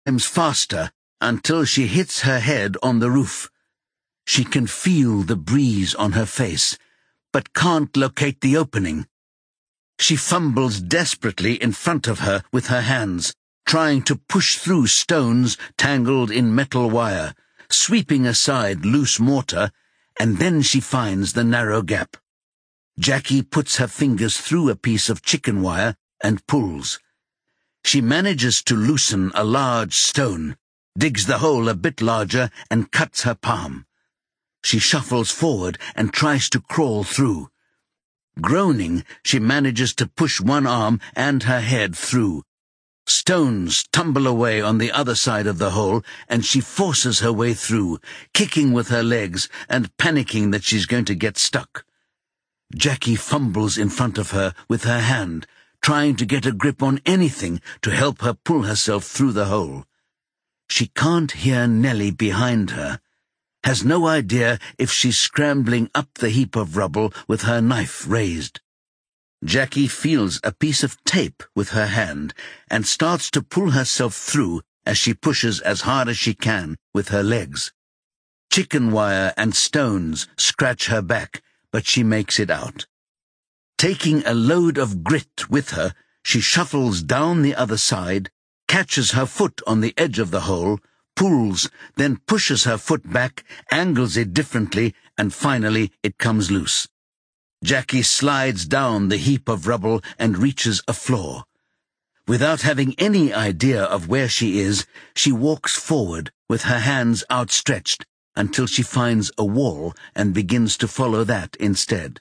times faster until she hits her head on the roof. She can feel the breeze on her face, but can't locate the opening. She fumbles desperately in front of her with her hands, trying to push through stones tangled in metal wire, sweeping aside loose mortar, and then she finds the narrow gap. Jackie puts her fingers through a piece of chicken wire and pulls. She manages to loosen a large stone, digs the hole a bit larger, and cuts her palm. She shuffles forward and tries to crawl through. Groaning, she manages to push one arm and her head through. Stones tumble away on the other side of the hole, and she forces her way through, kicking with her legs and panicking that she's going to get stuck. Jackie fumbles in front of her with her hand, trying to get a grip on anything to help her pull herself through the hole. She can't hear Nellie behind her, has no idea if she's scrambling up the heap of rubble with her knife raised. Jackie feels a piece of tape with her hand and starts to pull herself through as she pushes as hard as she can with her legs. Chicken wire and stones scratch her back, but she makes it out. Taking a load of grit with her, she shuffles down the other side, catches her foot on the edge of the hole, pulls, then pushes her foot back, angles it differently, and finally it comes loose. Jackie slides down the heap of rubble and reaches a floor. Without having any idea of where she is, she walks forward with her hands outstretched until she finds a wall and begins to follow that instead.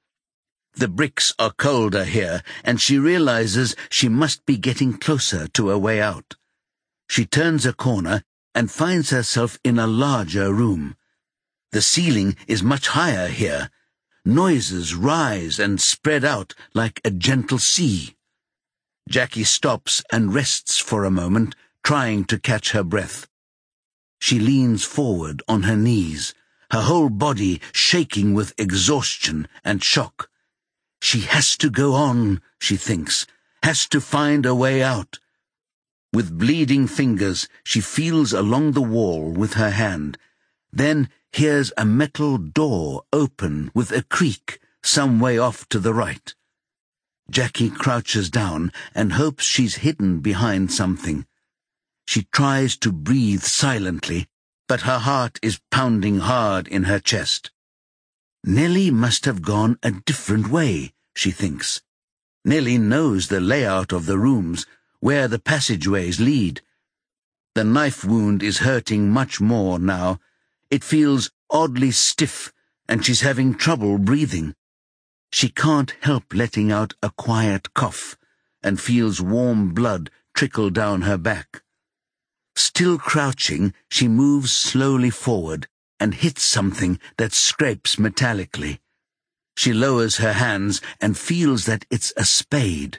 The bricks are colder here, and she realizes she must be getting closer to a way out. She turns a corner and finds herself in a larger room. The ceiling is much higher here. Noises rise and spread out like a gentle sea. Jackie stops and rests for a moment, trying to catch her breath. She leans forward on her knees, her whole body shaking with exhaustion and shock. She has to go on, she thinks, has to find a way out. With bleeding fingers, she feels along the wall with her hand, then hears a metal door open with a creak some way off to the right. Jackie crouches down and hopes she's hidden behind something. She tries to breathe silently, but her heart is pounding hard in her chest. Nellie must have gone a different way, she thinks. Nellie knows the layout of the rooms, where the passageways lead. The knife wound is hurting much more now. It feels oddly stiff, and she's having trouble breathing. She can't help letting out a quiet cough, and feels warm blood trickle down her back. Still crouching, she moves slowly forward and hits something that scrapes metallically. She lowers her hands and feels that it's a spade.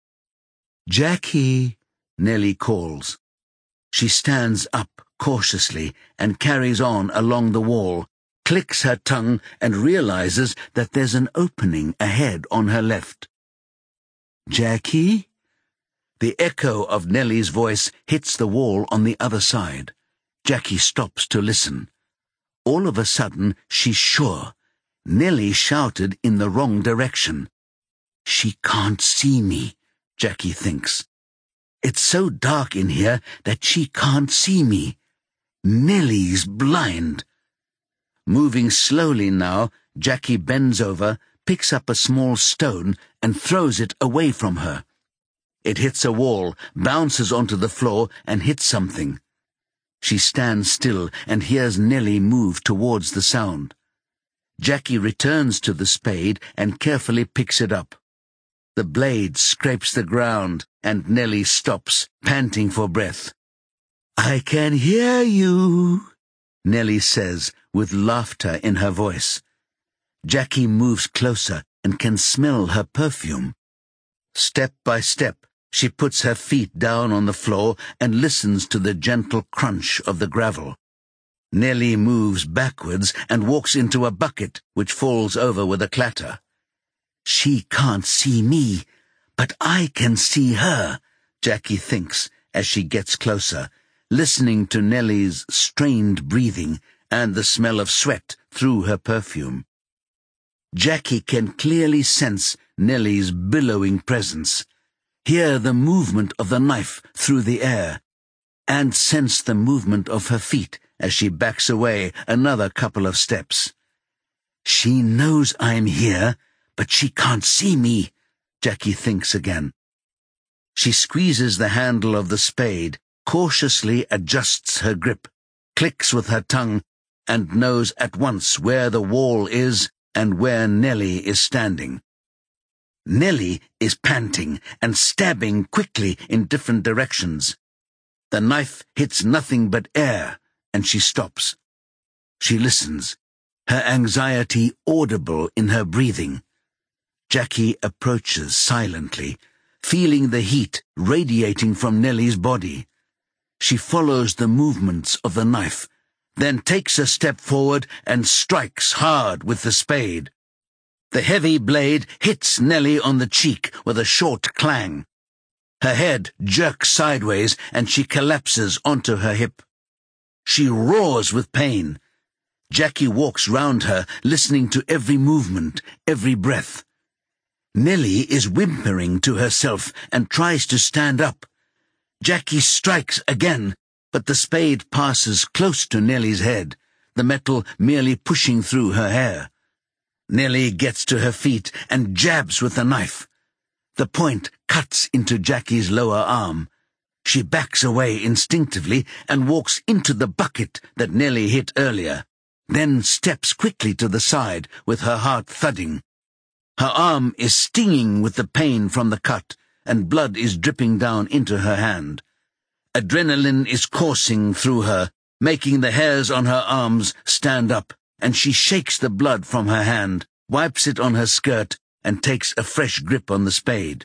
"Jackie," Nellie calls. She stands up cautiously and carries on along the wall, clicks her tongue and realizes that there's an opening ahead on her left. "Jackie?" The echo of Nellie's voice hits the wall on the other side. Jackie stops to listen. All of a sudden, she's sure. Nellie shouted in the wrong direction. She can't see me, Jackie thinks. It's so dark in here that she can't see me. Nellie's blind. Moving slowly now, Jackie bends over, picks up a small stone, and throws it away from her. It hits a wall, bounces onto the floor, and hits something. She stands still and hears Nellie move towards the sound. Jackie returns to the spade and carefully picks it up. The blade scrapes the ground, and Nellie stops, panting for breath. "I can hear you," Nellie says, with laughter in her voice. Jackie moves closer and can smell her perfume. Step by step, she puts her feet down on the floor and listens to the gentle crunch of the gravel. Nellie moves backwards and walks into a bucket, which falls over with a clatter. She can't see me, but I can see her, Jackie thinks as she gets closer, listening to Nellie's strained breathing and the smell of sweat through her perfume. Jackie can clearly sense Nellie's billowing presence, hear the movement of the knife through the air, and sense the movement of her feet as she backs away another couple of steps. She knows I'm here, but she can't see me, Jackie thinks again. She squeezes the handle of the spade, cautiously adjusts her grip, clicks with her tongue, and knows at once where the wall is and where Nellie is standing. Nellie is panting and stabbing quickly in different directions. The knife hits nothing but air, and she stops. She listens, her anxiety audible in her breathing. Jackie approaches silently, feeling the heat radiating from Nellie's body. She follows the movements of the knife, then takes a step forward and strikes hard with the spade. The heavy blade hits Nellie on the cheek with a short clang. Her head jerks sideways and she collapses onto her hip. She roars with pain. Jackie walks round her, listening to every movement, every breath. Nellie is whimpering to herself and tries to stand up. Jackie strikes again, but the spade passes close to Nellie's head, the metal merely pushing through her hair. Nellie gets to her feet and jabs with the knife. The point cuts into Jackie's lower arm. She backs away instinctively and walks into the bucket that Nellie hit earlier, then steps quickly to the side with her heart thudding. Her arm is stinging with the pain from the cut, and blood is dripping down into her hand. Adrenaline is coursing through her, making the hairs on her arms stand up, and she shakes the blood from her hand, wipes it on her skirt, and takes a fresh grip on the spade.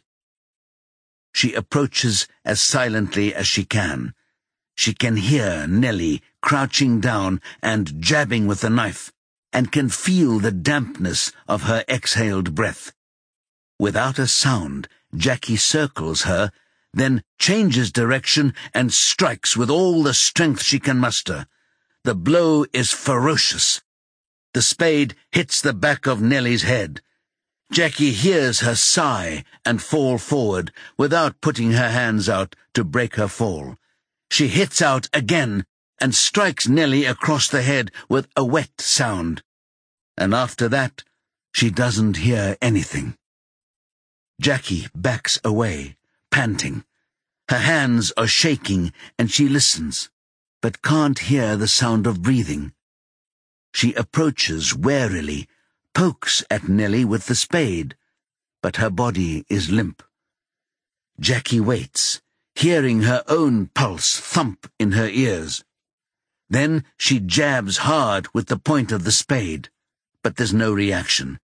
She approaches as silently as she can. She can hear Nellie crouching down and jabbing with the knife, and can feel the dampness of her exhaled breath. Without a sound, Jackie circles her, then changes direction and strikes with all the strength she can muster. The blow is ferocious. The spade hits the back of Nellie's head. Jackie hears her sigh and fall forward without putting her hands out to break her fall. She hits out again and strikes Nellie across the head with a wet sound. And after that, she doesn't hear anything. Jackie backs away, panting. Her hands are shaking and she listens, but can't hear the sound of breathing. She approaches warily, pokes at Nellie with the spade, but her body is limp. Jackie waits, hearing her own pulse thump in her ears. Then she jabs hard with the point of the spade, but there's no reaction.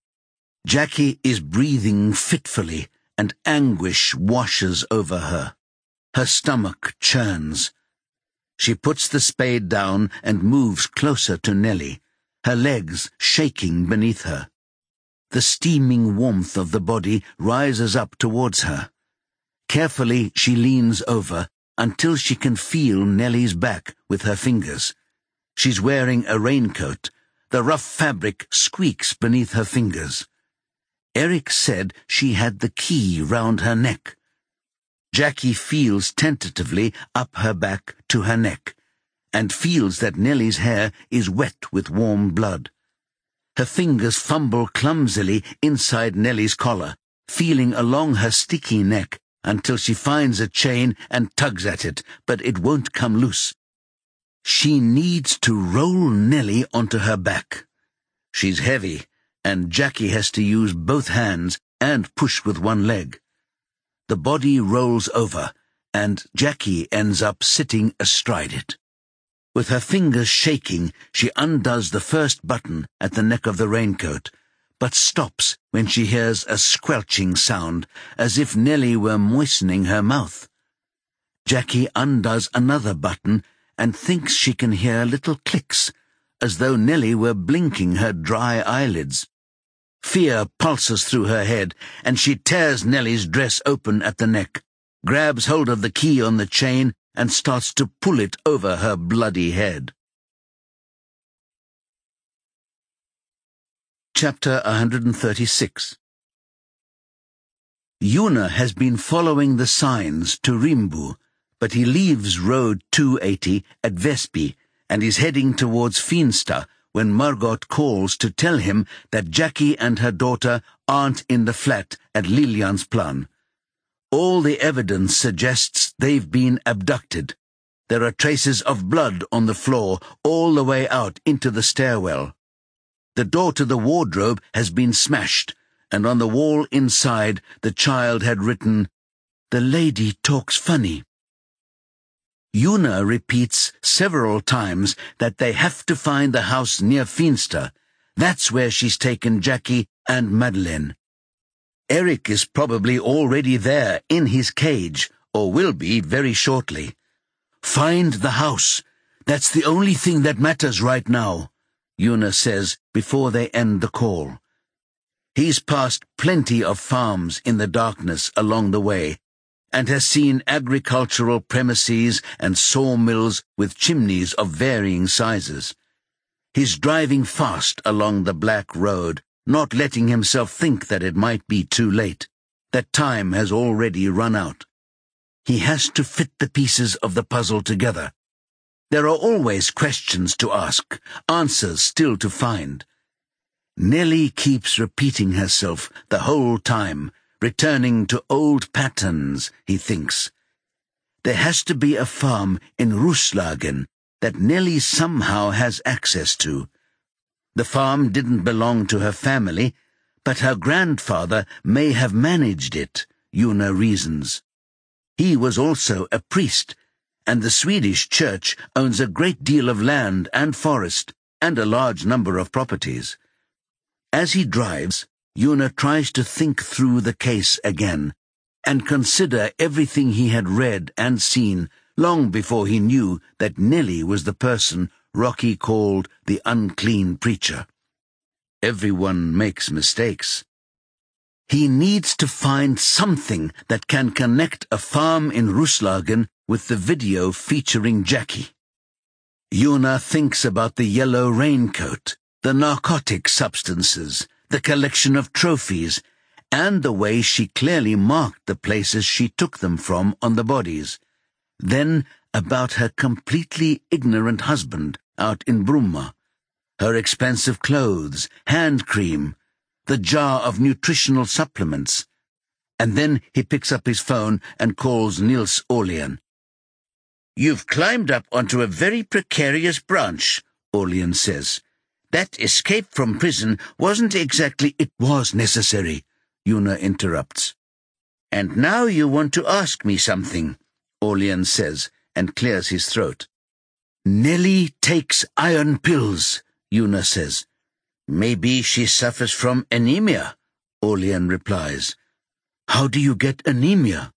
Jackie is breathing fitfully, and anguish washes over her. Her stomach churns. She puts the spade down and moves closer to Nellie, her legs shaking beneath her. The steaming warmth of the body rises up towards her. Carefully she leans over until she can feel Nellie's back with her fingers. She's wearing a raincoat. The rough fabric squeaks beneath her fingers. Eric said she had the key round her neck. Jackie feels tentatively up her back to her neck, and feels that Nellie's hair is wet with warm blood. Her fingers fumble clumsily inside Nellie's collar, feeling along her sticky neck until she finds a chain and tugs at it, but it won't come loose. She needs to roll Nellie onto her back. She's heavy, and Jackie has to use both hands and push with one leg. The body rolls over, and Jackie ends up sitting astride it. With her fingers shaking, she undoes the first button at the neck of the raincoat, but stops when she hears a squelching sound, as if Nellie were moistening her mouth. Jackie undoes another button and thinks she can hear little clicks, as though Nellie were blinking her dry eyelids. Fear pulses through her head, and she tears Nellie's dress open at the neck, grabs hold of the key on the chain, and starts to pull it over her bloody head. Chapter 136. Yuna has been following the signs to Rimbu, but he leaves Road 280 at Vespi and is heading towards Finsta when Margot calls to tell him that Jackie and her daughter aren't in the flat at Liljansplan. All the evidence suggests they've been abducted. There are traces of blood on the floor all the way out into the stairwell. The door to the wardrobe has been smashed, and on the wall inside the child had written, "The lady talks funny." Yuna repeats several times that they have to find the house near Finsta. That's where she's taken Jackie and Madeleine. Eric is probably already there in his cage, or will be very shortly. Find the house. That's the only thing that matters right now, Yuna says before they end the call. He's passed plenty of farms in the darkness along the way, and has seen agricultural premises and sawmills with chimneys of varying sizes. He's driving fast along the black road, not letting himself think that it might be too late, that time has already run out. He has to fit the pieces of the puzzle together. There are always questions to ask, answers still to find. Nellie keeps repeating herself the whole time, returning to old patterns, he thinks. There has to be a farm in Roslagen that Nellie somehow has access to. The farm didn't belong to her family, but her grandfather may have managed it, Yuna reasons. He was also a priest, and the Swedish church owns a great deal of land and forest, and a large number of properties. As he drives, Yuna tries to think through the case again, and consider everything he had read and seen long before he knew that Nellie was the person Rocky called the unclean preacher. Everyone makes mistakes. He needs to find something that can connect a farm in Roslagen with the video featuring Jackie. Yuna thinks about the yellow raincoat, the narcotic substances, the collection of trophies, and the way she clearly marked the places she took them from on the bodies. Then about her completely ignorant husband out in Brumma, her expensive clothes, hand cream, the jar of nutritional supplements. And then he picks up his phone and calls Nils Orlean. "You've climbed up onto a very precarious branch," Orlean says. "That escape from prison wasn't exactly—" "It was necessary," Yuna interrupts. "And now you want to ask me something," Orlean says, and clears his throat. "Nellie takes iron pills," Yuna says. "Maybe she suffers from anemia," Orlean replies. "How do you get anemia?"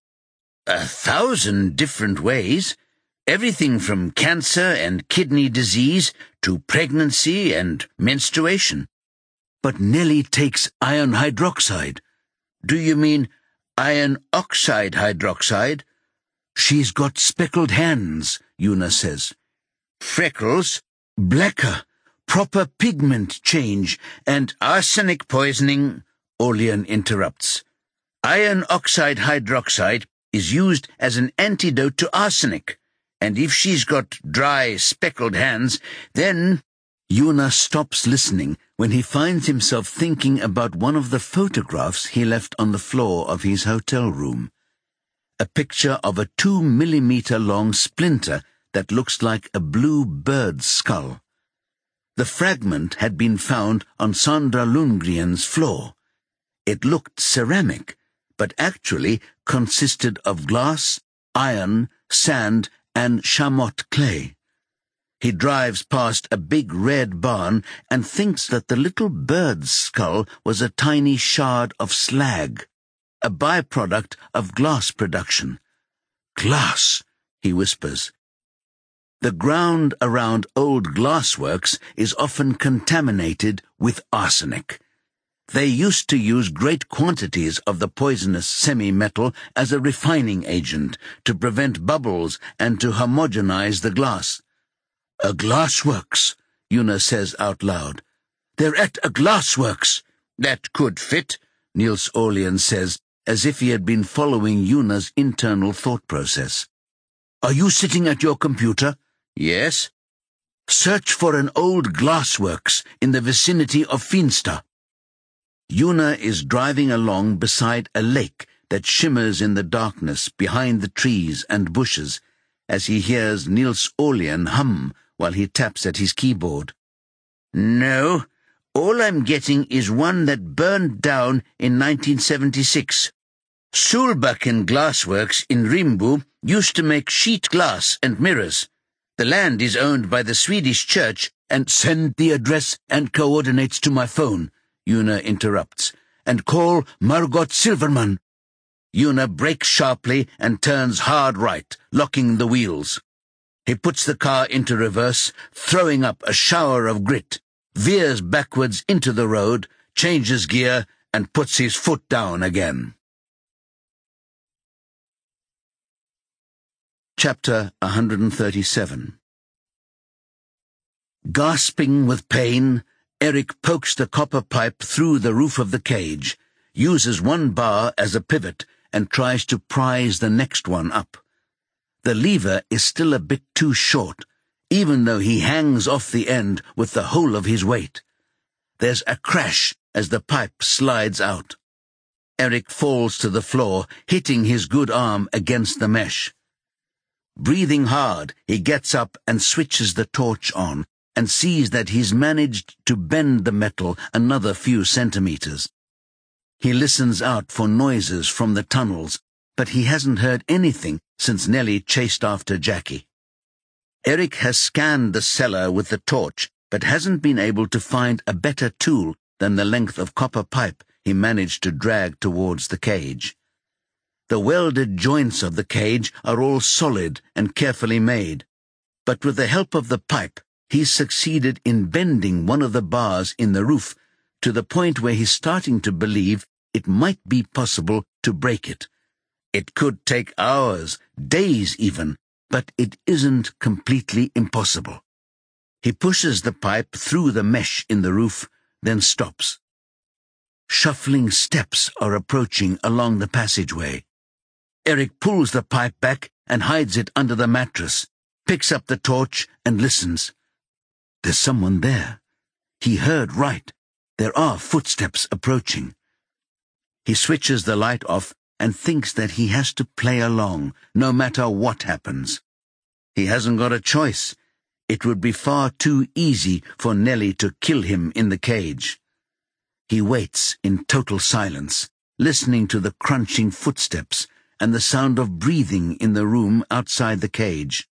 1,000 different ways. Everything from cancer and kidney disease to pregnancy and menstruation." "But Nellie takes iron hydroxide." "Do you mean iron oxide hydroxide?" "She's got speckled hands," Yuna says. "Freckles?" "Blacker. Proper pigment change, and—" "Arsenic poisoning," Orlean interrupts. "Iron oxide hydroxide is used as an antidote to arsenic. And if she's got dry, speckled hands, then—" Yuna stops listening when he finds himself thinking about one of the photographs he left on the floor of his hotel room. A picture of a 2-millimeter-long splinter that looks like a blue bird's skull. The fragment had been found on Sandra Lundgren's floor. It looked ceramic, but actually consisted of glass, iron, sand, and chamotte clay. He drives past a big red barn and thinks that the little bird's skull was a tiny shard of slag, a byproduct of glass production. "Glass," he whispers. The ground around old glassworks is often contaminated with arsenic. They used to use great quantities of the poisonous semi-metal as a refining agent to prevent bubbles and to homogenize the glass. "A glassworks," Una says out loud. "They're at a glassworks." "That could fit," Niels Orlean says, as if he had been following Una's internal thought process. "Are you sitting at your computer?" "Yes." "Search for an old glassworks in the vicinity of Finsta." Una is driving along beside a lake that shimmers in the darkness behind the trees and bushes as he hears Niels Orlean hum while he taps at his keyboard. "No, all I'm getting is one that burned down in 1976. Solbakken Glassworks in Rimbo used to make sheet glass and mirrors. The land is owned by the Swedish church, and send the address and coordinates to my phone," Una interrupts, "and call Margot Silverman." Una brakes sharply and turns hard right, locking the wheels. He puts the car into reverse, throwing up a shower of grit, veers backwards into the road, changes gear, and puts his foot down again. Chapter 137. Gasping with pain, Eric pokes the copper pipe through the roof of the cage, uses one bar as a pivot, and tries to prise the next one up. The lever is still a bit too short, even though he hangs off the end with the whole of his weight. There's a crash as the pipe slides out. Eric falls to the floor, hitting his good arm against the mesh. Breathing hard, he gets up and switches the torch on, and sees that he's managed to bend the metal another few centimeters. He listens out for noises from the tunnels, but he hasn't heard anything since Nellie chased after Jackie. Eric has scanned the cellar with the torch, but hasn't been able to find a better tool than the length of copper pipe he managed to drag towards the cage. The welded joints of the cage are all solid and carefully made, but with the help of the pipe, he's succeeded in bending one of the bars in the roof to the point where he's starting to believe it might be possible to break it. It could take hours, days even, but it isn't completely impossible. He pushes the pipe through the mesh in the roof, then stops. Shuffling steps are approaching along the passageway. Eric pulls the pipe back and hides it under the mattress, picks up the torch and listens. There's someone there. He heard right. There are footsteps approaching. He switches the light off and thinks that he has to play along, no matter what happens. He hasn't got a choice. It would be far too easy for Nellie to kill him in the cage. He waits in total silence, listening to the crunching footsteps and the sound of breathing in the room outside the cage.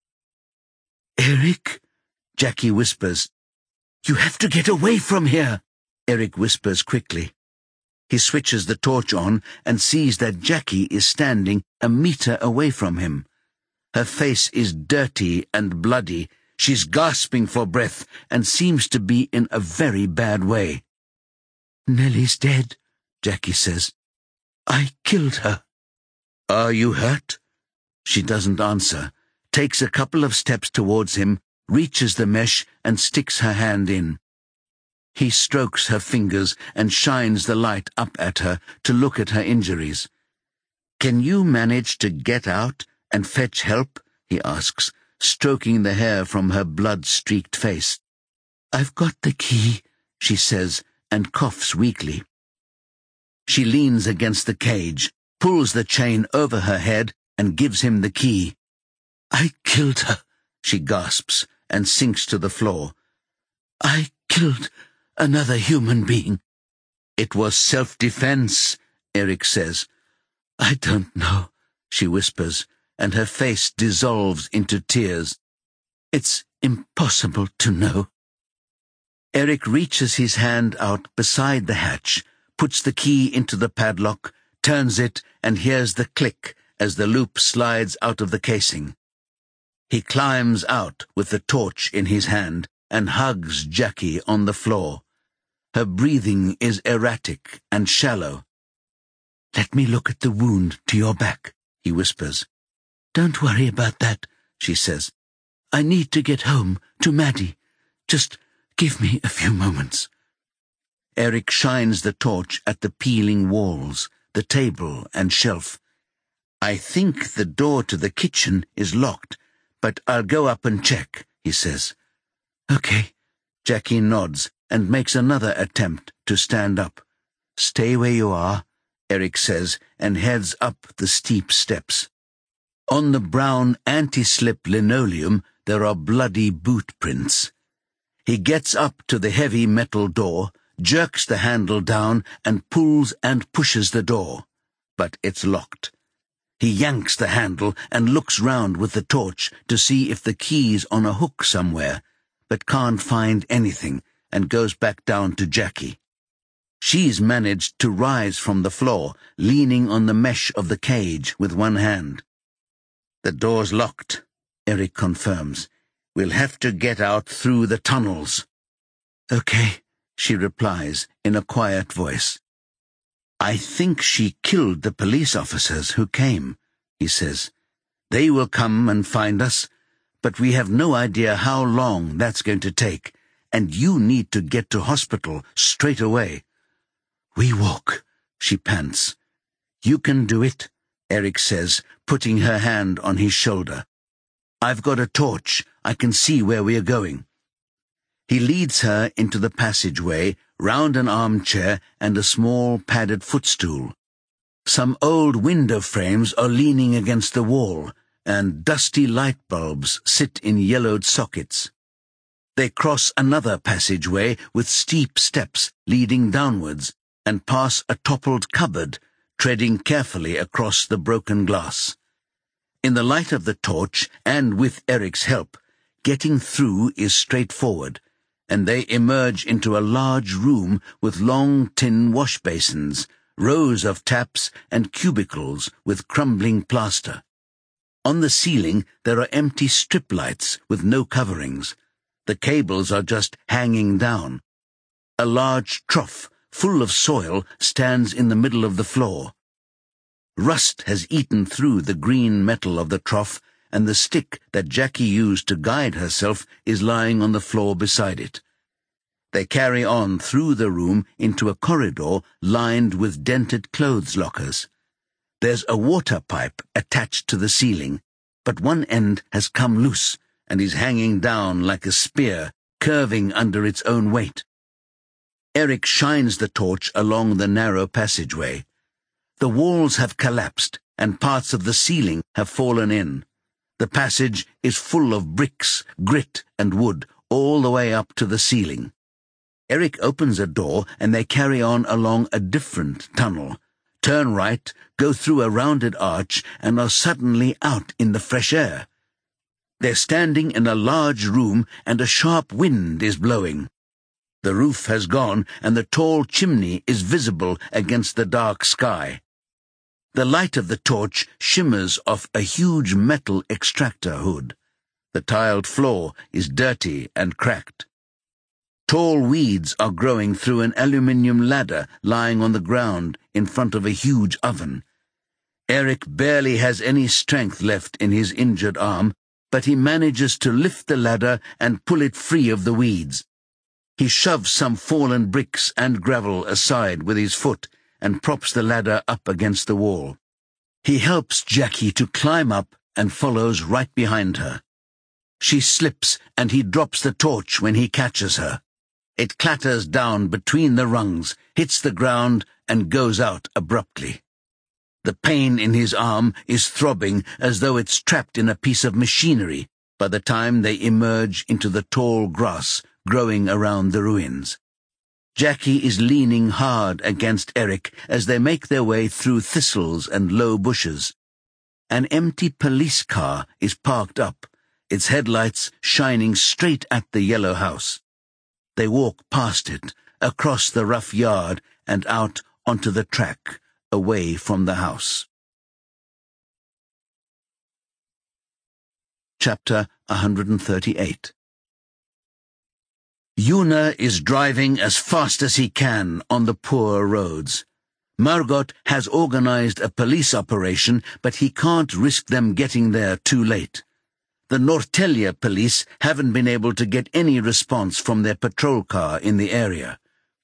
"Eric?" Jackie whispers. "You have to get away from here," Eric whispers quickly. He switches the torch on and sees that Jackie is standing a meter away from him. Her face is dirty and bloody. She's gasping for breath and seems to be in a very bad way. "Nellie's dead," Jackie says. "I killed her." "Are you hurt?" She doesn't answer, takes a couple of steps towards him, reaches the mesh and sticks her hand in. He strokes her fingers and shines the light up at her to look at her injuries. "Can you manage to get out and fetch help?" he asks, stroking the hair from her blood-streaked face. "I've got the key," she says, and coughs weakly. She leans against the cage, pulls the chain over her head, and gives him the key. "I killed her," she gasps, and sinks to the floor. "I killed another human being." "It was self-defense," Eric says. "I don't know," she whispers, and her face dissolves into tears. "It's impossible to know." Eric reaches his hand out beside the hatch, puts the key into the padlock, turns it, and hears the click as the loop slides out of the casing. He climbs out with the torch in his hand and hugs Jackie on the floor. Her breathing is erratic and shallow. "Let me look at the wound to your back," he whispers. "Don't worry about that," she says. "I need to get home to Maddie. Just give me a few moments." Eric shines the torch at the peeling walls, the table and shelf. "I think the door to the kitchen is locked, but I'll go up and check," he says. "Okay." Jackie nods and makes another attempt to stand up. "Stay where you are," Eric says, and heads up the steep steps. On the brown anti-slip linoleum there are bloody boot prints. He gets up to the heavy metal door, jerks the handle down, and pulls and pushes the door. But it's locked. He yanks the handle and looks round with the torch to see if the key's on a hook somewhere, but can't find anything, and goes back down to Jackie. She's managed to rise from the floor, leaning on the mesh of the cage with one hand. "The door's locked," Eric confirms. "We'll have to get out through the tunnels." "Okay," she replies in a quiet voice. "I think she killed the police officers who came," he says. "They will come and find us, but we have no idea how long that's going to take, and you need to get to hospital straight away." "We walk," she pants. "You can do it," Eric says, putting her hand on his shoulder. "I've got a torch. I can see where we are going." He leads her into the passageway, round an armchair and a small padded footstool. Some old window frames are leaning against the wall, and dusty light bulbs sit in yellowed sockets. They cross another passageway with steep steps leading downwards, and pass a toppled cupboard, treading carefully across the broken glass. In the light of the torch, and with Eric's help, getting through is straightforward, and they emerge into a large room with long tin wash basins, rows of taps, and cubicles with crumbling plaster. On the ceiling there are empty strip lights with no coverings. The cables are just hanging down. A large trough full of soil stands in the middle of the floor. Rust has eaten through the green metal of the trough, and the stick that Jackie used to guide herself is lying on the floor beside it. They carry on through the room into a corridor lined with dented clothes lockers. There's a water pipe attached to the ceiling, but one end has come loose and is hanging down like a spear, curving under its own weight. Eric shines the torch along the narrow passageway. The walls have collapsed, and parts of the ceiling have fallen in. The passage is full of bricks, grit, and wood, all the way up to the ceiling. Eric opens a door, and they carry on along a different tunnel, turn right, go through a rounded arch, and are suddenly out in the fresh air. They're standing in a large room, and a sharp wind is blowing. The roof has gone, and the tall chimney is visible against the dark sky. The light of the torch shimmers off a huge metal extractor hood. The tiled floor is dirty and cracked. Tall weeds are growing through an aluminium ladder lying on the ground in front of a huge oven. Eric barely has any strength left in his injured arm, but he manages to lift the ladder and pull it free of the weeds. He shoves some fallen bricks and gravel aside with his foot and props the ladder up against the wall. He helps Jackie to climb up and follows right behind her. She slips and he drops the torch when he catches her. It clatters down between the rungs, hits the ground, and goes out abruptly. The pain in his arm is throbbing as though it's trapped in a piece of machinery by the time they emerge into the tall grass growing around the ruins. Jackie is leaning hard against Eric as they make their way through thistles and low bushes. An empty police car is parked up, its headlights shining straight at the yellow house. They walk past it, across the rough yard and out onto the track, away from the house. Chapter 138. Una is driving as fast as he can on the poor roads. Margot has organized a police operation, but he can't risk them getting there too late. The Norrtälje police haven't been able to get any response from their patrol car in the area.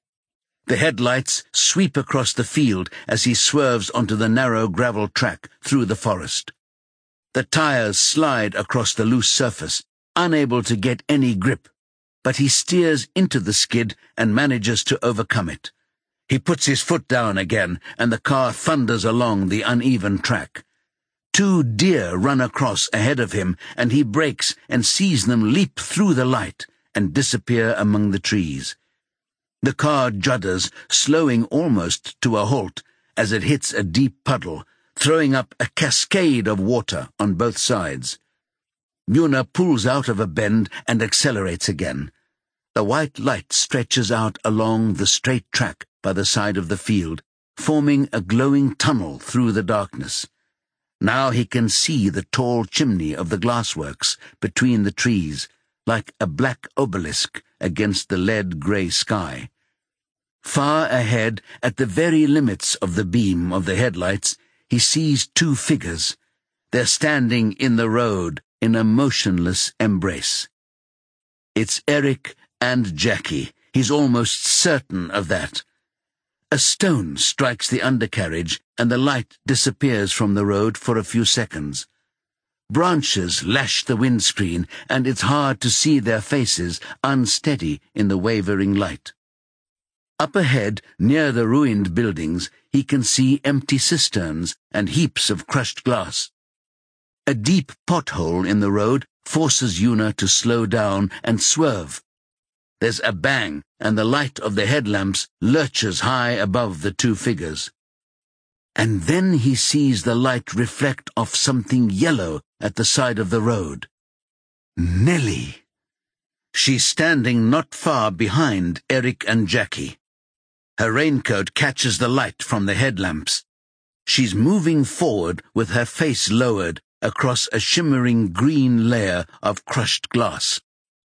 The headlights sweep across the field as he swerves onto the narrow gravel track through the forest. The tires slide across the loose surface, unable to get any grip, but he steers into the skid and manages to overcome it. He puts his foot down again, and the car thunders along the uneven track. 2 deer run across ahead of him, and he brakes and sees them leap through the light and disappear among the trees. The car judders, slowing almost to a halt as it hits a deep puddle, throwing up a cascade of water on both sides. Una pulls out of a bend and accelerates again. The white light stretches out along the straight track by the side of the field, forming a glowing tunnel through the darkness. Now he can see the tall chimney of the glassworks between the trees, like a black obelisk against the lead-grey sky. Far ahead, at the very limits of the beam of the headlights, he sees 2 figures. They're standing in the road in a motionless embrace. It's Erik and Jackie. He's almost certain of that. A stone strikes the undercarriage, and the light disappears from the road for a few seconds. Branches lash the windscreen, and it's hard to see their faces, unsteady in the wavering light. Up ahead, near the ruined buildings, he can see empty cisterns and heaps of crushed glass. A deep pothole in the road forces Una to slow down and swerve. There's a bang, and the light of the headlamps lurches high above the 2 figures. And then he sees the light reflect off something yellow at the side of the road. Nellie. She's standing not far behind Erik and Jackie. Her raincoat catches the light from the headlamps. She's moving forward with her face lowered across a shimmering green layer of crushed glass.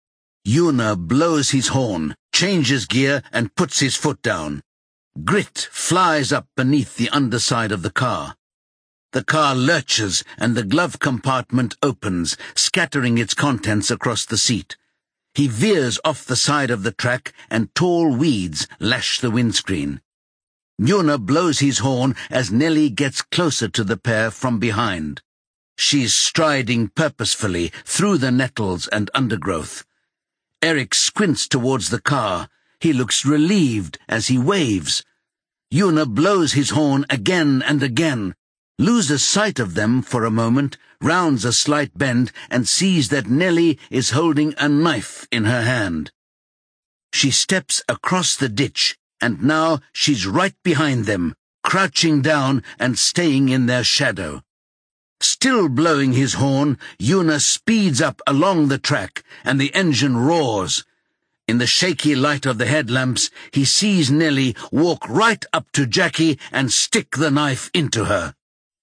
Una blows his horn, changes gear, and puts his foot down. Grit flies up beneath the underside of the car. The car lurches, and the glove compartment opens, scattering its contents across the seat. He veers off the side of the track, and tall weeds lash the windscreen. Una blows his horn as Nellie gets closer to the pair from behind. She's striding purposefully through the nettles and undergrowth. Erik squints towards the car. He looks relieved as he waves. Una blows his horn again and again, loses sight of them for a moment, rounds a slight bend, and sees that Nellie is holding a knife in her hand. She steps across the ditch, and now she's right behind them, crouching down and staying in their shadow. Still blowing his horn, Una speeds up along the track, and the engine roars. In the shaky light of the headlamps, he sees Nellie walk right up to Jackie and stick the knife into her.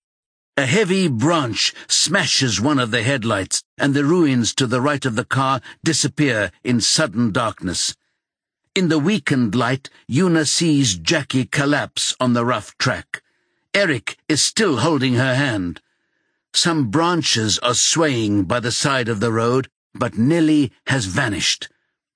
A heavy branch smashes one of the headlights, and the ruins to the right of the car disappear in sudden darkness. In the weakened light, Una sees Jackie collapse on the rough track. Erik is still holding her hand. Some branches are swaying by the side of the road, but Nellie has vanished.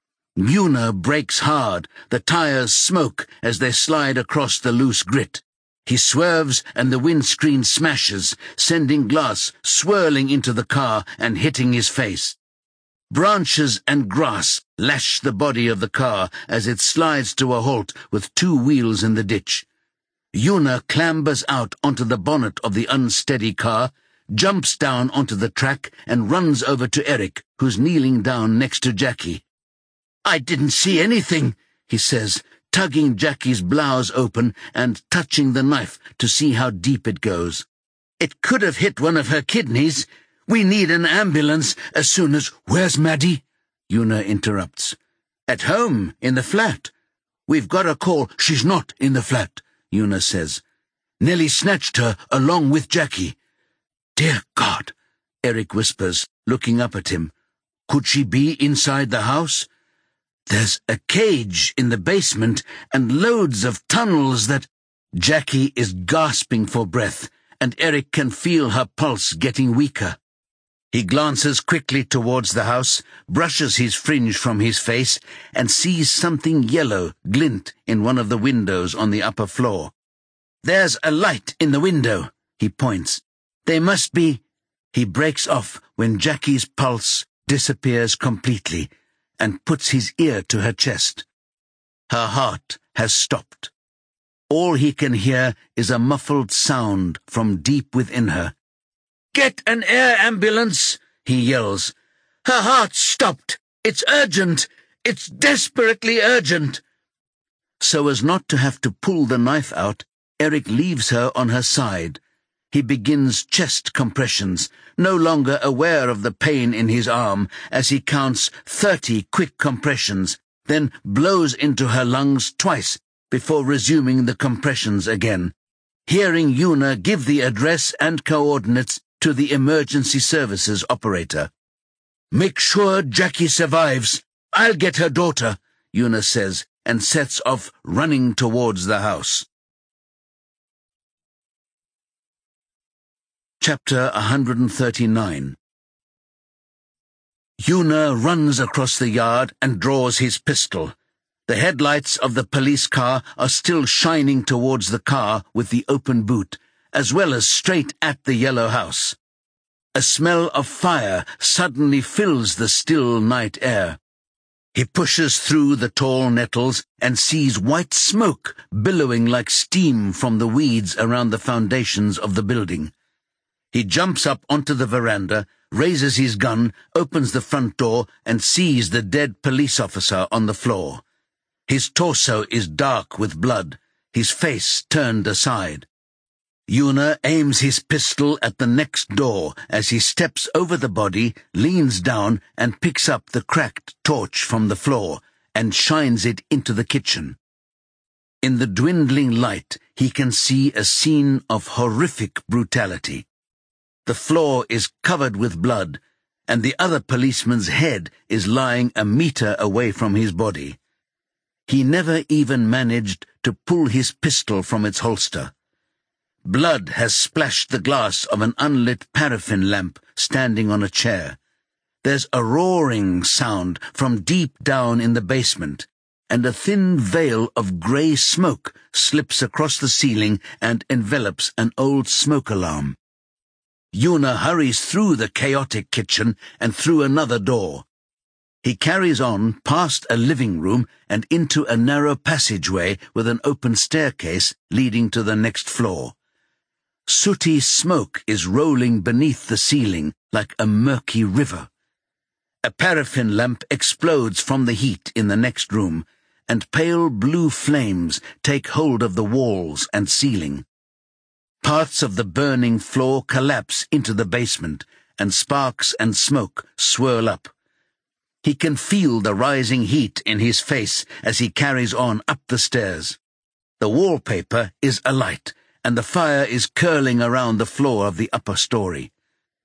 Una brakes hard. The tires smoke as they slide across the loose grit. He swerves and the windscreen smashes, sending glass swirling into the car and hitting his face. Branches and grass lash the body of the car as it slides to a halt with 2 wheels in the ditch. Una clambers out onto the bonnet of the unsteady car, jumps down onto the track, and runs over to Erik, who's kneeling down next to Jackie. "I didn't see anything," he says, tugging Jackie's blouse open and touching the knife to see how deep it goes. "It could have hit one of her kidneys. We need an ambulance as soon as—" "Where's Maddie?" Una interrupts. "At home, in the flat. We've got a call." "She's not in the flat," Una says. "Nellie snatched her along with Jackie." "Dear God," Erik whispers, looking up at him. "Could she be inside the house?" There's a cage in the basement and loads of tunnels that... Jackie is gasping for breath, and Eric can feel her pulse getting weaker. He glances quickly towards the house, brushes his fringe from his face, and sees something yellow glint in one of the windows on the upper floor. "There's a light in the window," he points. "They must be—" He breaks off when Jackie's pulse disappears completely and puts his ear to her chest. Her heart has stopped. All he can hear is a muffled sound from deep within her. "Get an air ambulance!" he yells. "Her heart's stopped! It's urgent! It's desperately urgent!" So as not to have to pull the knife out, Eric leaves her on her side. He begins chest compressions, no longer aware of the pain in his arm, as he counts 30 quick compressions, then blows into her lungs twice before resuming the compressions again, hearing Una give the address and coordinates to the emergency services operator. "Make sure Jackie survives. I'll get her daughter," Una says, and sets off running towards the house. Chapter 139. Una runs across the yard and draws his pistol. The headlights of the police car are still shining towards the car with the open boot, as well as straight at the yellow house. A smell of fire suddenly fills the still night air. He pushes through the tall nettles and sees white smoke billowing like steam from the weeds around the foundations of the building. He jumps up onto the veranda, raises his gun, opens the front door, and sees the dead police officer on the floor. His torso is dark with blood, his face turned aside. Una aims his pistol at the next door as he steps over the body, leans down, and picks up the cracked torch from the floor and shines it into the kitchen. In the dwindling light, he can see a scene of horrific brutality. The floor is covered with blood, and the other policeman's head is lying a meter away from his body. He never even managed to pull his pistol from its holster. Blood has splashed the glass of an unlit paraffin lamp standing on a chair. There's a roaring sound from deep down in the basement, and a thin veil of grey smoke slips across the ceiling and envelops an old smoke alarm. Una hurries through the chaotic kitchen and through another door. He carries on past a living room and into a narrow passageway with an open staircase leading to the next floor. Sooty smoke is rolling beneath the ceiling like a murky river. A paraffin lamp explodes from the heat in the next room, and pale blue flames take hold of the walls and ceiling. Parts of the burning floor collapse into the basement, and sparks and smoke swirl up. He can feel the rising heat in his face as he carries on up the stairs. The wallpaper is alight, and the fire is curling around the floor of the upper story.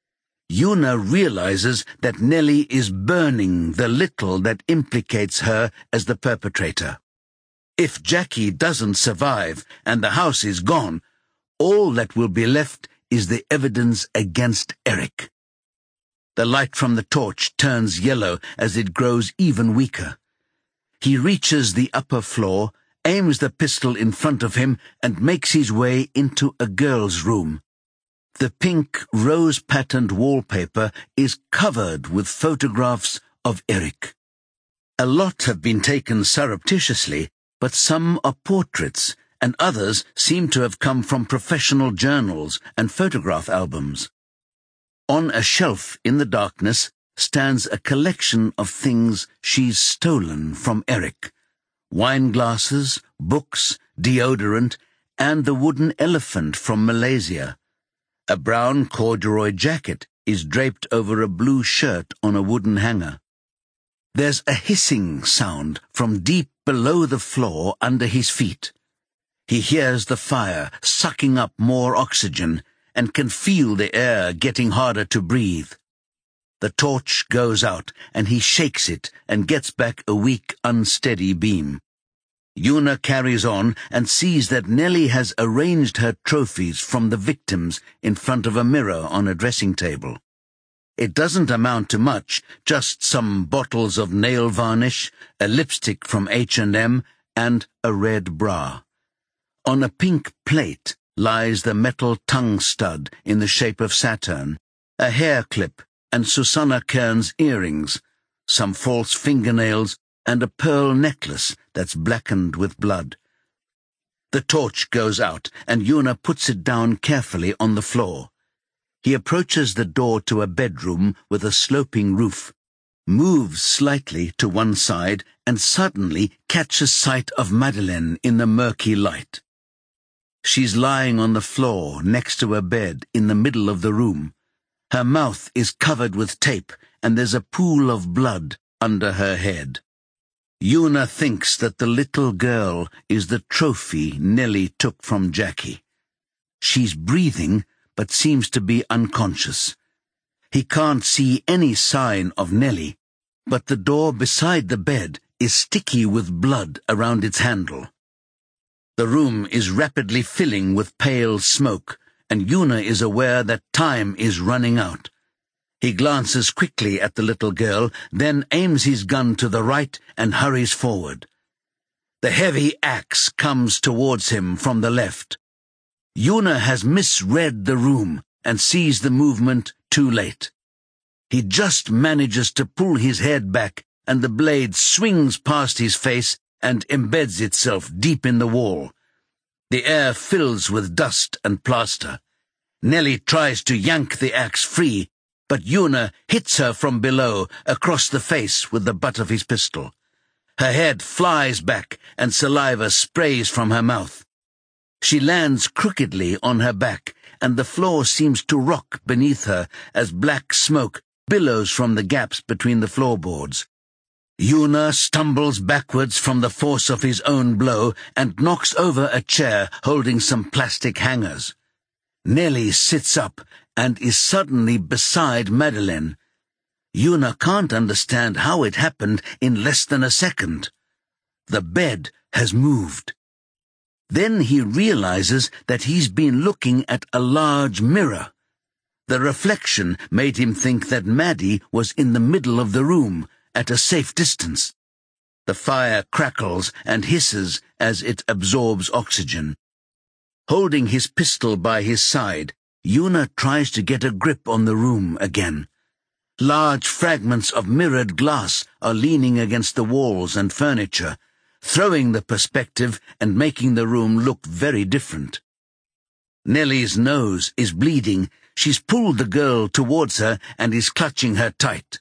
Una realizes that Nellie is burning the little that implicates her as the perpetrator. If Jackie doesn't survive and the house is gone, all that will be left is the evidence against Eric. The light from the torch turns yellow as it grows even weaker. He reaches the upper floor, aims the pistol in front of him, and makes his way into a girl's room. The pink, rose-patterned wallpaper is covered with photographs of Eric. A lot have been taken surreptitiously, but some are portraits, and others seem to have come from professional journals and photograph albums. On a shelf in the darkness stands a collection of things she's stolen from Eric: wine glasses, books, deodorant, and the wooden elephant from Malaysia. A brown corduroy jacket is draped over a blue shirt on a wooden hanger. There's a hissing sound from deep below the floor under his feet. He hears the fire sucking up more oxygen and can feel the air getting harder to breathe. The torch goes out, and he shakes it and gets back a weak, unsteady beam. Yuna carries on and sees that Nellie has arranged her trophies from the victims in front of a mirror on a dressing table. It doesn't amount to much, just some bottles of nail varnish, a lipstick from H&M, and a red bra. On a pink plate lies the metal tongue stud in the shape of Saturn, a hair clip, and Susanna Kern's earrings, some false fingernails, and a pearl necklace that's blackened with blood. The torch goes out, and Yuna puts it down carefully on the floor. He approaches the door to a bedroom with a sloping roof, moves slightly to one side, and suddenly catches sight of Madeleine in the murky light. She's lying on the floor next to a bed in the middle of the room. Her mouth is covered with tape, and there's a pool of blood under her head. Yuna thinks that the little girl is the trophy Nellie took from Jackie. She's breathing, but seems to be unconscious. He can't see any sign of Nellie, but the door beside the bed is sticky with blood around its handle. The room is rapidly filling with pale smoke, and Yuna is aware that time is running out. He glances quickly at the little girl, then aims his gun to the right and hurries forward. The heavy axe comes towards him from the left. Yuna has misread the room and sees the movement too late. He just manages to pull his head back, and the blade swings past his face and embeds itself deep in the wall. The air fills with dust and plaster. Nellie tries to yank the axe free, but Yuna hits her from below across the face with the butt of his pistol. Her head flies back and saliva sprays from her mouth. She lands crookedly on her back, and the floor seems to rock beneath her as black smoke billows from the gaps between the floorboards. Yuna stumbles backwards from the force of his own blow and knocks over a chair holding some plastic hangers. Nellie sits up and is suddenly beside Madeleine. Yuna can't understand how it happened in less than a second. The bed has moved. Then he realizes that he's been looking at a large mirror. The reflection made him think that Maddie was in the middle of the room, at a safe distance. The fire crackles and hisses as it absorbs oxygen. Holding his pistol by his side, Yuna tries to get a grip on the room again. Large fragments of mirrored glass are leaning against the walls and furniture, throwing the perspective and making the room look very different. Nellie's nose is bleeding. She's pulled the girl towards her and is clutching her tight.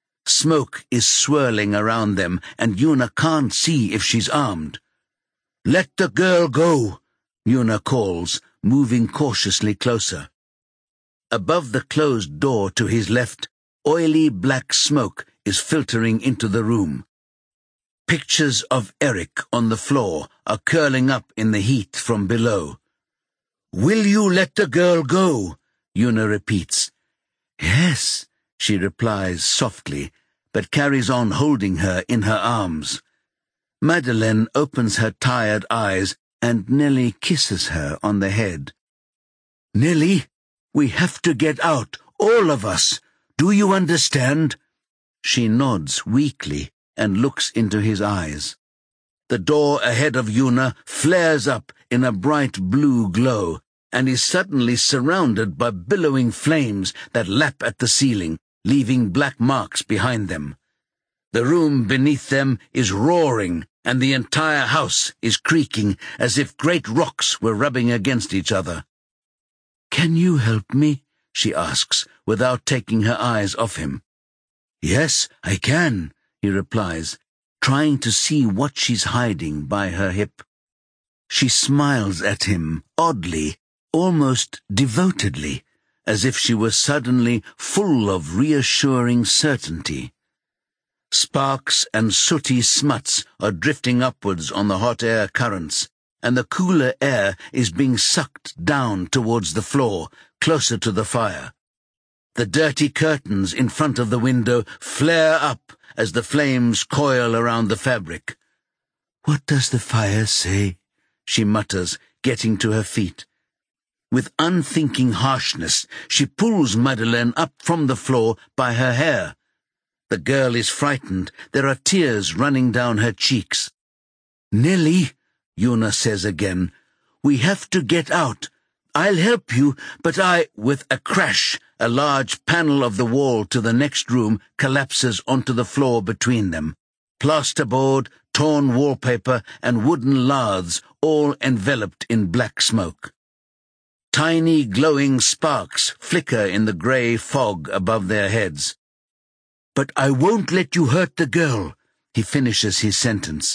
Smoke is swirling around them, and Yuna can't see if she's armed. "Let the girl go," Yuna calls, moving cautiously closer. Above the closed door to his left, oily black smoke is filtering into the room. Pictures of Eric on the floor are curling up in the heat from below. "Will you let the girl go?" Yuna repeats. "Yes," she replies softly, but carries on holding her in her arms. Madeleine opens her tired eyes, and Nellie kisses her on the head. "Nellie, we have to get out, all of us. Do you understand?" She nods weakly and looks into his eyes. The door ahead of Yuna flares up in a bright blue glow, and is suddenly surrounded by billowing flames that lap at the ceiling, leaving black marks behind them. The room beneath them is roaring, and the entire house is creaking as if great rocks were rubbing against each other. "Can you help me?" she asks, without taking her eyes off him. "Yes, I can," he replies, trying to see what she's hiding by her hip. She smiles at him, oddly, almost devotedly, as if she were suddenly full of reassuring certainty. Sparks and sooty smuts are drifting upwards on the hot air currents, and the cooler air is being sucked down towards the floor, closer to the fire. The dirty curtains in front of the window flare up as the flames coil around the fabric. "What does the fire say?" she mutters, getting to her feet. With unthinking harshness, she pulls Madeleine up from the floor by her hair. The girl is frightened. There are tears running down her cheeks. "Nellie," Una says again, "we have to get out. I'll help you, but With a crash, a large panel of the wall to the next room collapses onto the floor between them. Plasterboard, torn wallpaper, and wooden laths, all enveloped in black smoke. Tiny glowing sparks flicker in the grey fog above their heads. "But I won't let you hurt the girl," he finishes his sentence.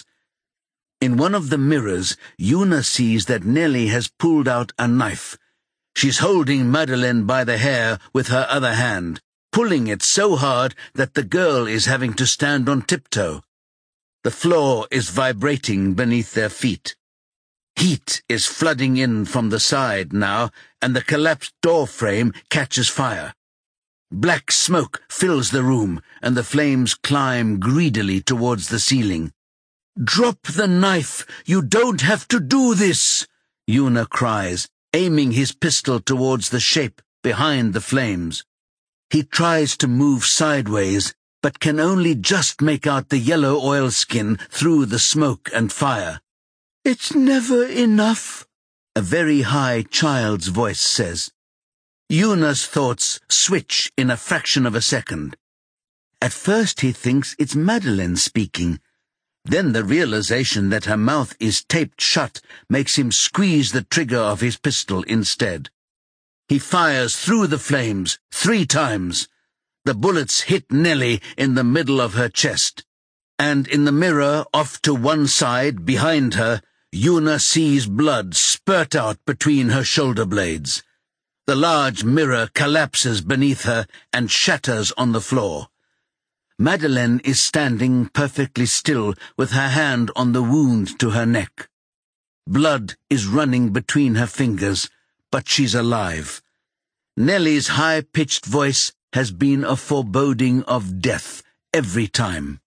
In one of the mirrors, Una sees that Nellie has pulled out a knife. She's holding Madeleine by the hair with her other hand, pulling it so hard that the girl is having to stand on tiptoe. The floor is vibrating beneath their feet. Heat is flooding in from the side now, and the collapsed door frame catches fire. Black smoke fills the room, and the flames climb greedily towards the ceiling. "Drop the knife! You don't have to do this!" Una cries, aiming his pistol towards the shape behind the flames. He tries to move sideways, but can only just make out the yellow oilskin through the smoke and fire. "It's never enough," a very high child's voice says. Una's thoughts switch in a fraction of a second. At first he thinks it's Madeleine speaking. Then the realization that her mouth is taped shut makes him squeeze the trigger of his pistol instead. He fires through the flames 3 times. The bullets hit Nellie in the middle of her chest. And in the mirror off to one side behind her, Una sees blood spurt out between her shoulder blades. The large mirror collapses beneath her and shatters on the floor. Madeleine is standing perfectly still with her hand on the wound to her neck. Blood is running between her fingers, but she's alive. Nellie's high-pitched voice has been a foreboding of death every time.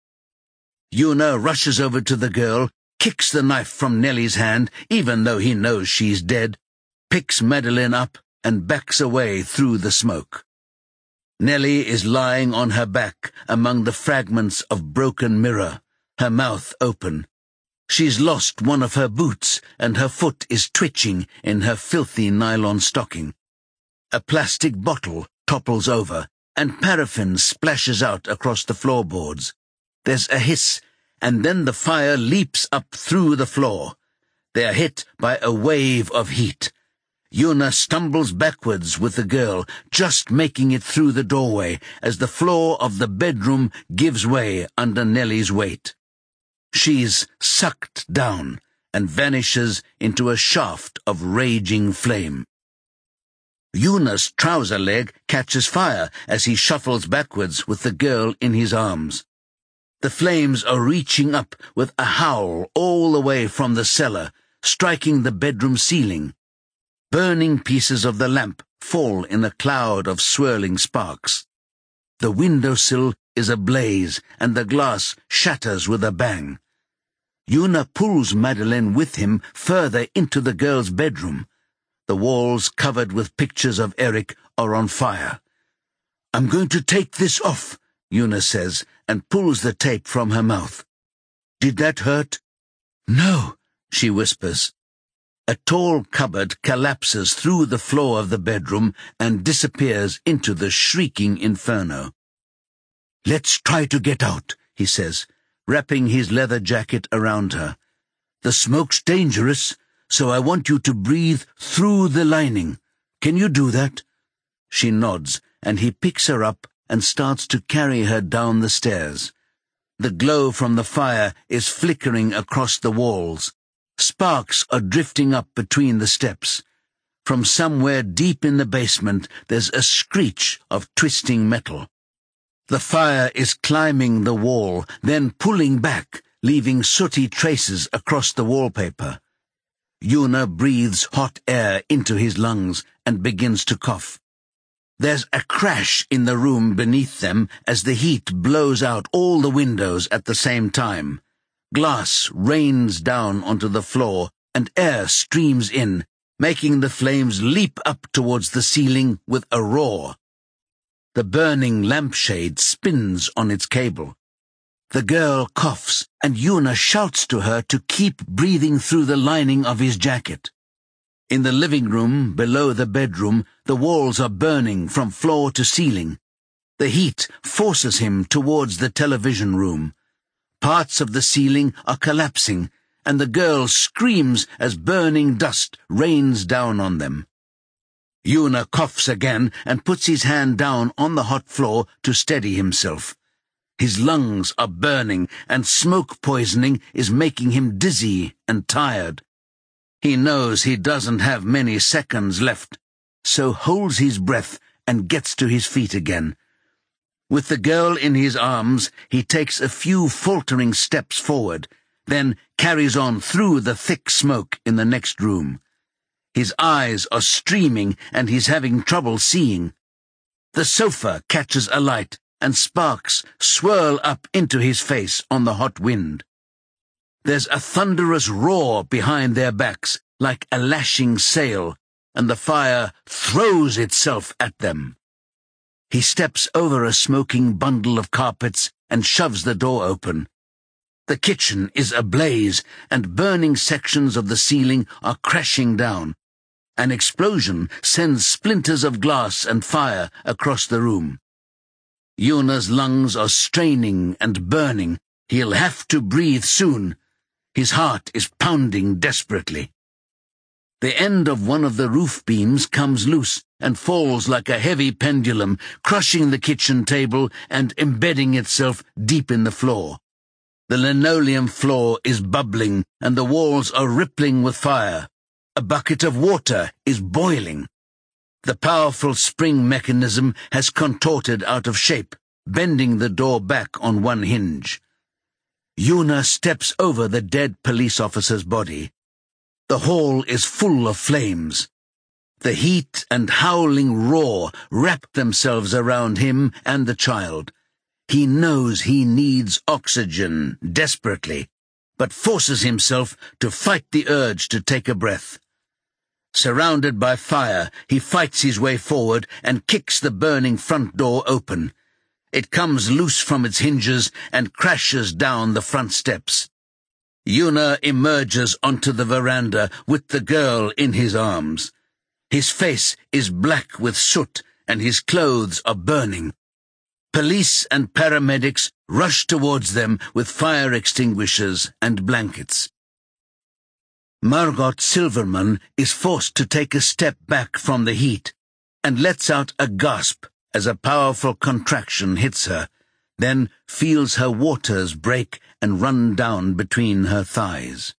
Una rushes over to the girl, kicks the knife from Nellie's hand, even though he knows she's dead, picks Madeleine up, and backs away through the smoke. Nellie is lying on her back among the fragments of broken mirror, her mouth open. She's lost one of her boots, and her foot is twitching in her filthy nylon stocking. A plastic bottle topples over, and paraffin splashes out across the floorboards. There's a hiss, and then the fire leaps up through the floor. They are hit by a wave of heat. Una stumbles backwards with the girl, just making it through the doorway as the floor of the bedroom gives way under Nellie's weight. She's sucked down and vanishes into a shaft of raging flame. Una's trouser leg catches fire as he shuffles backwards with the girl in his arms. The flames are reaching up with a howl all the way from the cellar, striking the bedroom ceiling. Burning pieces of the lamp fall in a cloud of swirling sparks. The windowsill is ablaze, and the glass shatters with a bang. Una pulls Madeleine with him further into the girl's bedroom. The walls, covered with pictures of Eric, are on fire. "I'm going to take this off," Una says, and pulls the tape from her mouth. "Did that hurt?" "No," she whispers. A tall cupboard collapses through the floor of the bedroom and disappears into the shrieking inferno. "Let's try to get out," he says, wrapping his leather jacket around her. "The smoke's dangerous, so I want you to breathe through the lining. Can you do that?" She nods, and he picks her up and starts to carry her down the stairs. The glow from the fire is flickering across the walls. Sparks are drifting up between the steps. From somewhere deep in the basement, there's a screech of twisting metal. The fire is climbing the wall, then pulling back, leaving sooty traces across the wallpaper. Una breathes hot air into his lungs and begins to cough. There's a crash in the room beneath them as the heat blows out all the windows at the same time. Glass rains down onto the floor and air streams in, making the flames leap up towards the ceiling with a roar. The burning lampshade spins on its cable. The girl coughs, and Yuna shouts to her to keep breathing through the lining of his jacket. In the living room, below the bedroom, the walls are burning from floor to ceiling. The heat forces him towards the television room. Parts of the ceiling are collapsing, and the girl screams as burning dust rains down on them. Yuna coughs again and puts his hand down on the hot floor to steady himself. His lungs are burning, and smoke poisoning is making him dizzy and tired. He knows he doesn't have many seconds left, so holds his breath and gets to his feet again. With the girl in his arms, he takes a few faltering steps forward, then carries on through the thick smoke in the next room. His eyes are streaming, and he's having trouble seeing. The sofa catches alight, and sparks swirl up into his face on the hot wind. There's a thunderous roar behind their backs, like a lashing sail, and the fire throws itself at them. He steps over a smoking bundle of carpets and shoves the door open. The kitchen is ablaze, and burning sections of the ceiling are crashing down. An explosion sends splinters of glass and fire across the room. Yuna's lungs are straining and burning. He'll have to breathe soon. His heart is pounding desperately. The end of one of the roof beams comes loose and falls like a heavy pendulum, crushing the kitchen table and embedding itself deep in the floor. The linoleum floor is bubbling, and the walls are rippling with fire. A bucket of water is boiling. The powerful spring mechanism has contorted out of shape, bending the door back on one hinge. Yuna steps over the dead police officer's body. The hall is full of flames. The heat and howling roar wrap themselves around him and the child. He knows he needs oxygen desperately, but forces himself to fight the urge to take a breath. Surrounded by fire, he fights his way forward and kicks the burning front door open. It comes loose from its hinges and crashes down the front steps. Yuna emerges onto the veranda with the girl in his arms. His face is black with soot, and his clothes are burning. Police and paramedics rush towards them with fire extinguishers and blankets. Margot Silverman is forced to take a step back from the heat and lets out a gasp as a powerful contraction hits her, then feels her waters break and run down between her thighs.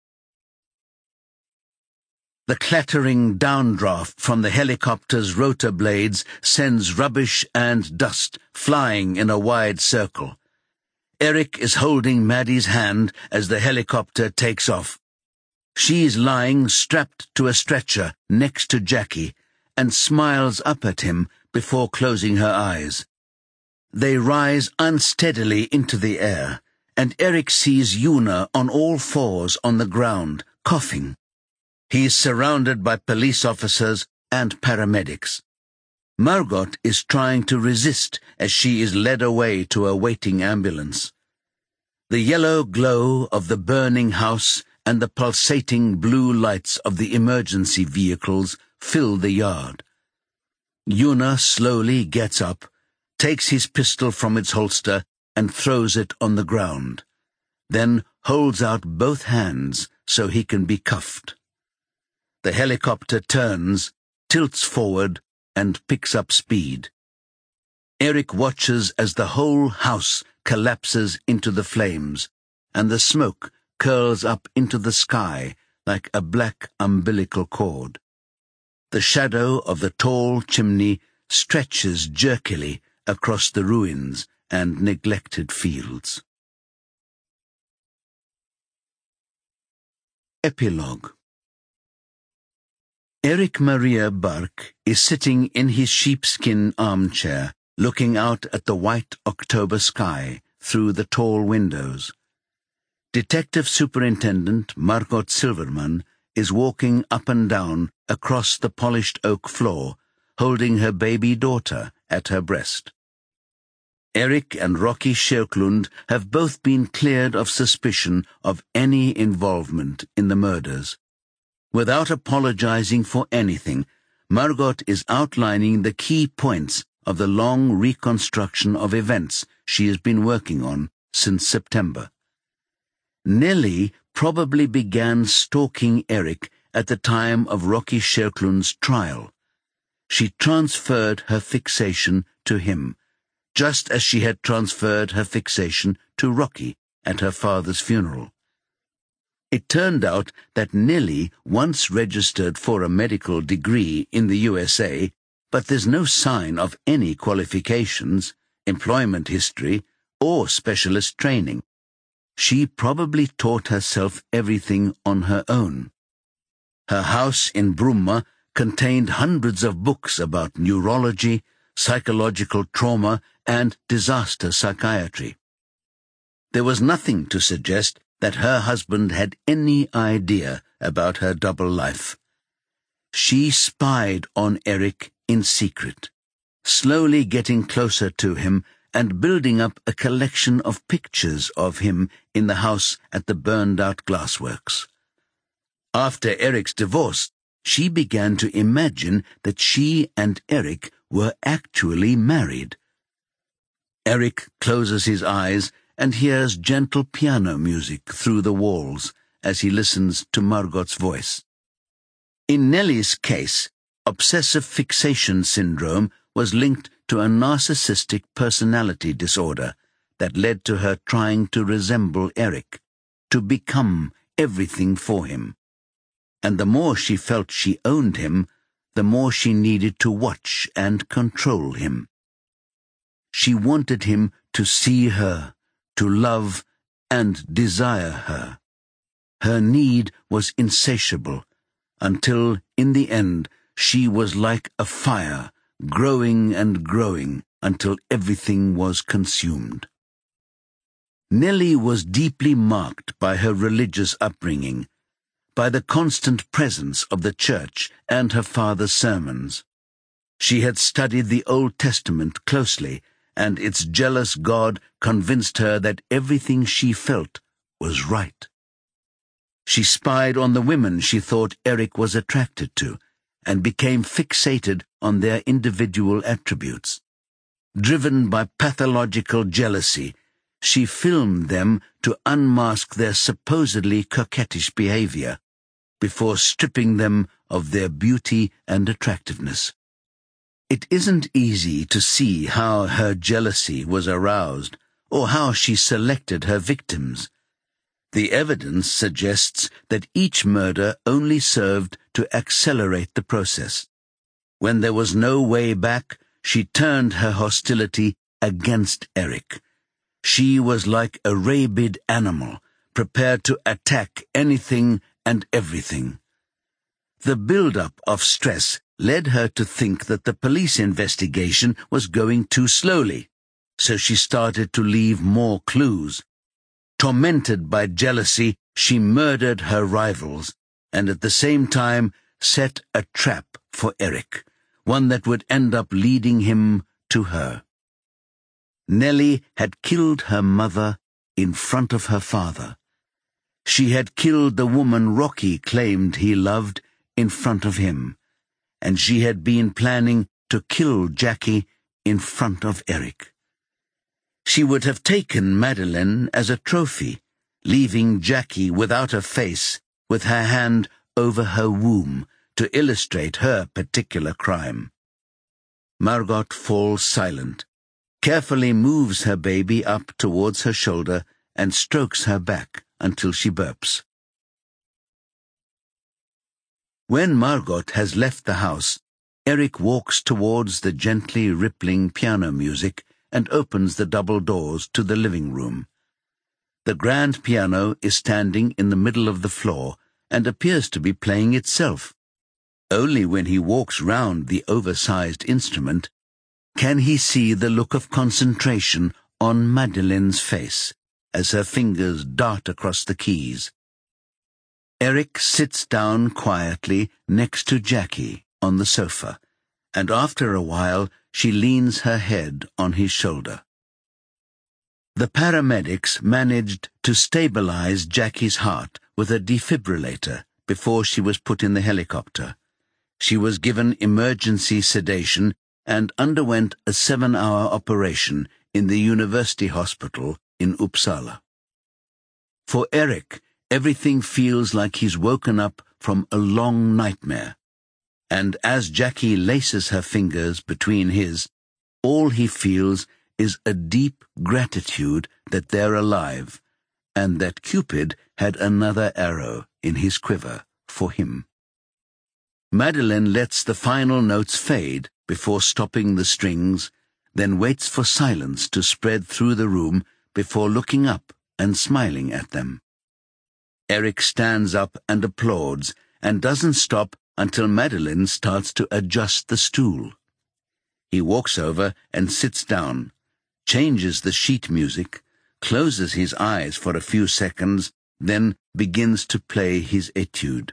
The clattering downdraft from the helicopter's rotor blades sends rubbish and dust flying in a wide circle. Eric is holding Maddie's hand as the helicopter takes off. She's lying strapped to a stretcher next to Jackie and smiles up at him before closing her eyes. They rise unsteadily into the air, and Eric sees Yuna on all fours on the ground, coughing. He is surrounded by police officers and paramedics. Margot is trying to resist as she is led away to a waiting ambulance. The yellow glow of the burning house and the pulsating blue lights of the emergency vehicles fill the yard. Yuna slowly gets up, takes his pistol from its holster, and throws it on the ground, then holds out both hands so he can be cuffed. The helicopter turns, tilts forward, and picks up speed. Eric watches as the whole house collapses into the flames, and the smoke curls up into the sky like a black umbilical cord. The shadow of the tall chimney stretches jerkily across the ruins and neglected fields. Epilogue. Erik Maria Burke is sitting in his sheepskin armchair, looking out at the white October sky through the tall windows. Detective Superintendent Margot Silverman is walking up and down across the polished oak floor, holding her baby daughter at her breast. Erik and Rocky Sjöklund have both been cleared of suspicion of any involvement in the murders. Without apologizing for anything, Margot is outlining the key points of the long reconstruction of events she has been working on since September. Nellie probably began stalking Erik at the time of Rocky Sjöklund's trial. She transferred her fixation to him, just as she had transferred her fixation to Rocky at her father's funeral. It turned out that Nellie once registered for a medical degree in the USA, but there's no sign of any qualifications, employment history, or specialist training. She probably taught herself everything on her own. Her house in Bromma contained hundreds of books about neurology, psychological trauma, and disaster psychiatry. There was nothing to suggest that her husband had any idea about her double life. She spied on Erik in secret, slowly getting closer to him and building up a collection of pictures of him in the house at the burned-out glassworks. After Erik's divorce, she began to imagine that she and Erik were actually married. Erik closes his eyes and hears gentle piano music through the walls as he listens to Margot's voice. In Nellie's case, obsessive fixation syndrome was linked to a narcissistic personality disorder that led to her trying to resemble Erik, to become everything for him. And the more she felt she owned him, the more she needed to watch and control him. She wanted him to see her, to love and desire her. Her need was insatiable, until, in the end, she was like a fire, growing and growing until everything was consumed. Nellie was deeply marked by her religious upbringing, by the constant presence of the church and her father's sermons. She had studied the Old Testament closely, and its jealous God convinced her that everything she felt was right. She spied on the women she thought Erik was attracted to, and became fixated on their individual attributes. Driven by pathological jealousy, she filmed them to unmask their supposedly coquettish behavior, before stripping them of their beauty and attractiveness. It isn't easy to see how her jealousy was aroused, or how she selected her victims. The evidence suggests that each murder only served to accelerate the process. When there was no way back, she turned her hostility against Erik. She was like a rabid animal, prepared to attack anything and everything. The build-up of stress led her to think that the police investigation was going too slowly, so she started to leave more clues. Tormented by jealousy, she murdered her rivals, and at the same time set a trap for Erik, one that would end up leading him to her. Nellie had killed her mother in front of her father. She had killed the woman Rocky claimed he loved in front of him, and she had been planning to kill Jackie in front of Erik. She would have taken Madeleine as a trophy, leaving Jackie without a face, with her hand over her womb, to illustrate her particular crime. Margot falls silent, carefully moves her baby up towards her shoulder, and strokes her back until she burps. When Margot has left the house, Erik walks towards the gently rippling piano music and opens the double doors to the living room. The grand piano is standing in the middle of the floor and appears to be playing itself. Only when he walks round the oversized instrument can he see the look of concentration on Madeleine's face as her fingers dart across the keys. Eric sits down quietly next to Jackie on the sofa, and after a while she leans her head on his shoulder. The paramedics managed to stabilize Jackie's heart with a defibrillator before she was put in the helicopter. She was given emergency sedation and underwent a 7-hour operation in the University Hospital in Uppsala. For Eric, everything feels like he's woken up from a long nightmare, and as Jackie laces her fingers between his, all he feels is a deep gratitude that they're alive, and that Cupid had another arrow in his quiver for him. Madeleine lets the final notes fade before stopping the strings, then waits for silence to spread through the room before looking up and smiling at them. Eric stands up and applauds, and doesn't stop until Madeleine starts to adjust the stool. He walks over and sits down, changes the sheet music, closes his eyes for a few seconds, then begins to play his etude.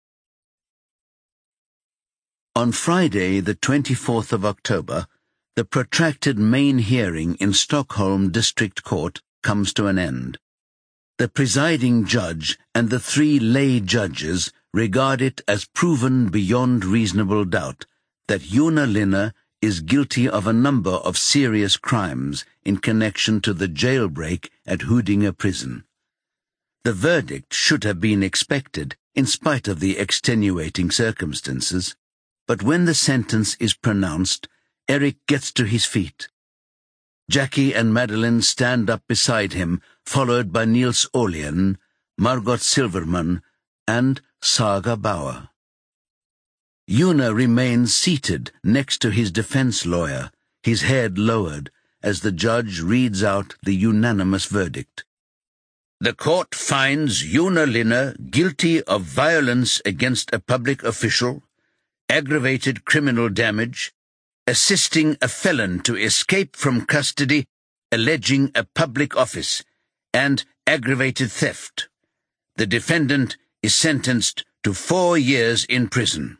On Friday, the 24th of October, the protracted main hearing in Stockholm District Court comes to an end. The presiding judge and the 3 lay judges regard it as proven beyond reasonable doubt that Joona Linna is guilty of a number of serious crimes in connection to the jailbreak at Huddinge prison. The verdict should have been expected in spite of the extenuating circumstances, but when the sentence is pronounced, Eric gets to his feet. Jackie and Madeleine stand up beside him, followed by Nils Åhlén, Margot Silverman, and Saga Bauer. Joona remains seated next to his defense lawyer, his head lowered, as the judge reads out the unanimous verdict. The court finds Joona Linna guilty of violence against a public official, aggravated criminal damage, assisting a felon to escape from custody, alleging a public office, and aggravated theft. The defendant is sentenced to 4 years in prison.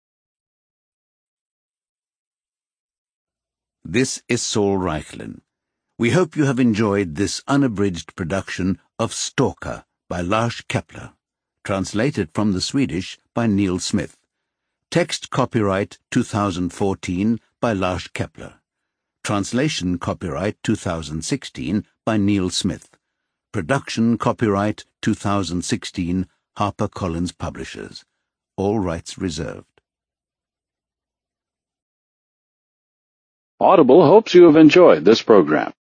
This is Saul Reichlin. We hope you have enjoyed this unabridged production of Stalker by Lars Kepler, translated from the Swedish by Neil Smith. Text copyright 2014 by Lars Kepler. Translation copyright 2016 by Neil Smith. Production copyright 2016 HarperCollins Publishers. All rights reserved. Audible hopes you have enjoyed this program.